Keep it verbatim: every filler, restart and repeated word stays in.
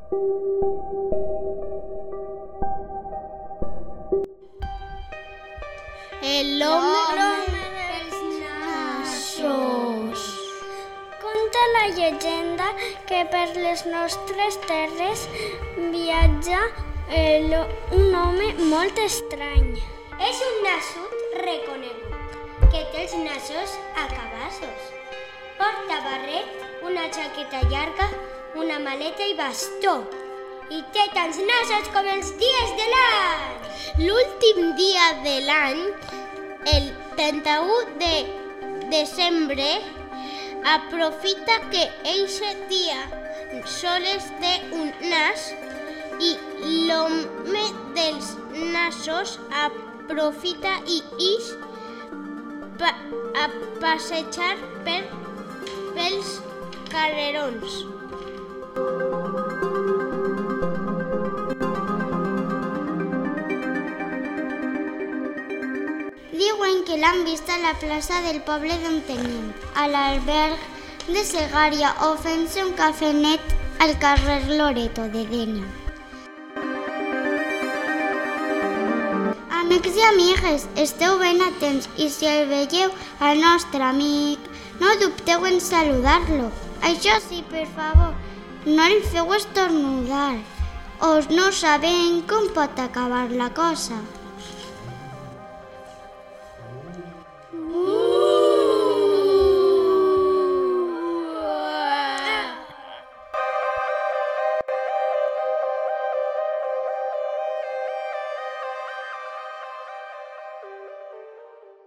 L'home dels nassos. Conta la llegenda que per les nostres terres viatja un home molt estrany. És un nassut reconegut, que té els nassos acabassos. Porta barret, una jaqueta llarga, una maleta i bastó. I té tants nassos com els dies de l'any. L'últim dia de l'any, el trenta-u de desembre, aprofita que eixe dia sols té un nas i l'home dels nassos aprofita i ix pa a passejar per, pels carrerons. Diuen que l'han vist a la plaça del poble d'on tenim, a l'alberg de Segària o fent-se un cafenet al carrer Loreto de Dénia. Amics i amigues, esteu ben atents i si el veieu al nostre amic, no dubteu en saludar-lo. Això sí, per favor, no el feu estornudar o no sabem com pot acabar la cosa.